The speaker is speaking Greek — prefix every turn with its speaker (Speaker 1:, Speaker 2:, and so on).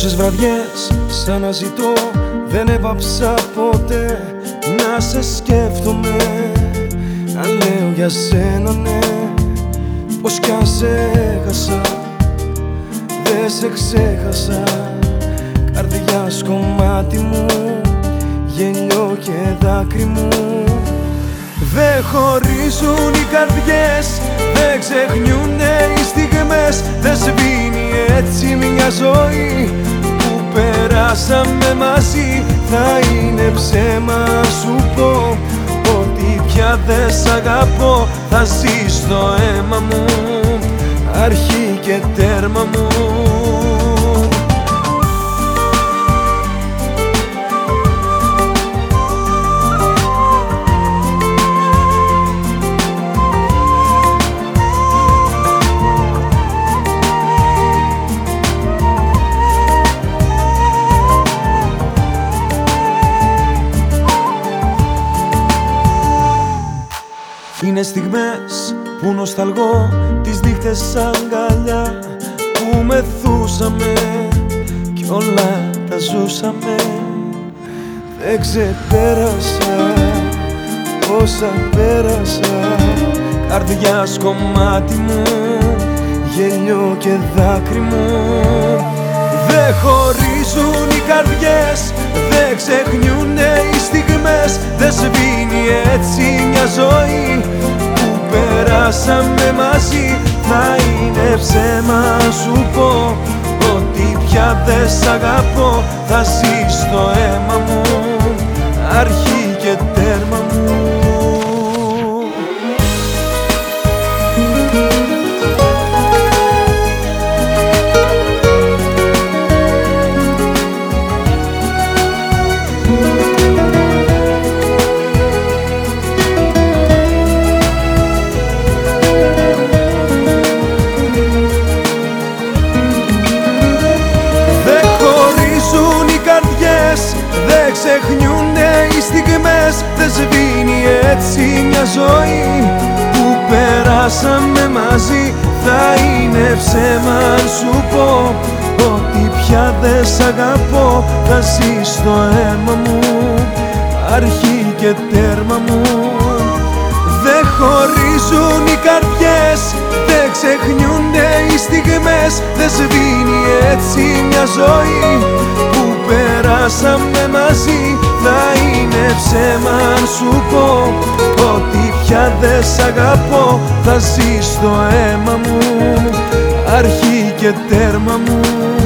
Speaker 1: Τόσες βραδιές σαν να ζητώ, δεν έβαψα ποτέ να σε σκέφτομαι, να λέω για σένα ναι, πως κι αν σε έχασα, δεν σε ξέχασα. Καρδιάς κομμάτι μου, γέλιο και δάκρυ μου. Δεν χωρίζουν οι καρδιές, δεν ξεχνιούνε οι στιγμές. Δεν σβήνει έτσι μια ζωή που περάσαμε μαζί. Θα είναι ψέμα σου πω ότι πια δεν σ' αγαπώ. Θα ζεις στο αίμα μου, αρχή και τέρμα μου. Είναι στιγμές που νοσταλγώ, τις νύχτες αγκαλιά που μεθούσαμε κι όλα τα ζούσαμε. Δεν ξεπέρασα όσα πέρασα. Καρδιάς κομμάτι μου, γέλιο και δάκρυ μου. Δεν χωρίζουν οι καρδιές, δεν ξεχνιούνε οι στιγμές. Δεν σβήνει έτσι μια ζωή που περάσαμε μαζί. Θα είναι ψέμα σου πω ότι πια δεν σ' αγαπώ. Θα ζεις στο αίμα μου, αρχή και τέρμα μου. Δεν ξεχνιούνε οι στιγμές, δεν σβήνει έτσι μια ζωή που περάσαμε μαζί. Θα είναι ψέμα αν σου πω ότι πια δεν σ' αγαπώ. Θα ζεις στο αίμα μου, αρχή και τέρμα μου. Δεν χωρίζουν οι καρδιές, δεν ξεχνιούνε οι στιγμές. Δεν σβήνει έτσι μια ζωή που περάσαμε μαζί. Θα είναι ψέμα αν σου πω ότι πια δεν σ' αγαπώ. Θα ζεις στο αίμα μου, αρχή και τέρμα μου.